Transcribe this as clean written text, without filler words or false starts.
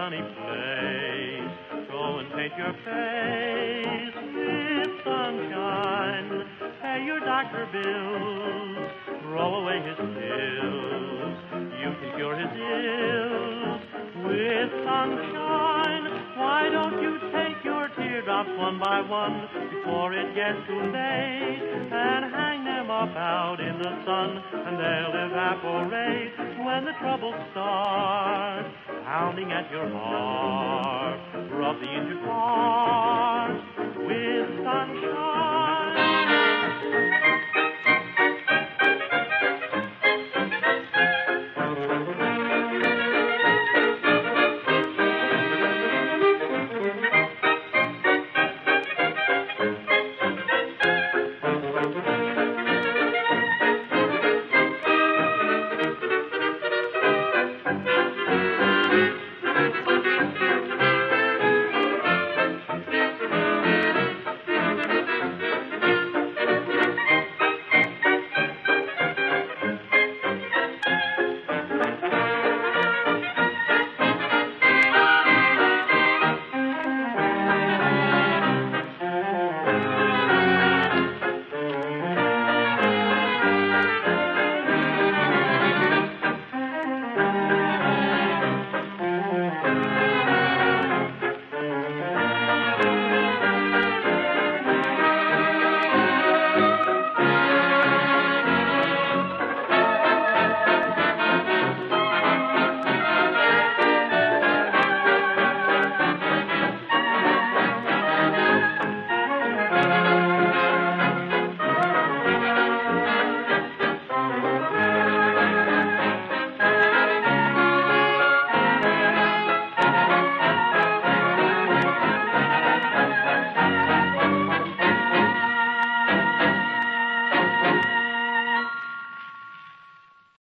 sunny place. Go and paint your face with sunshine. Pay your doctor bills. Throw away his pills. You can cure his ills with sunshine. Why don't you take your teardrops one by one before it gets too late and hang them up out in the sun, and they'll evaporate when the trouble starts pounding at your heart. Rub the injured parts with sunshine.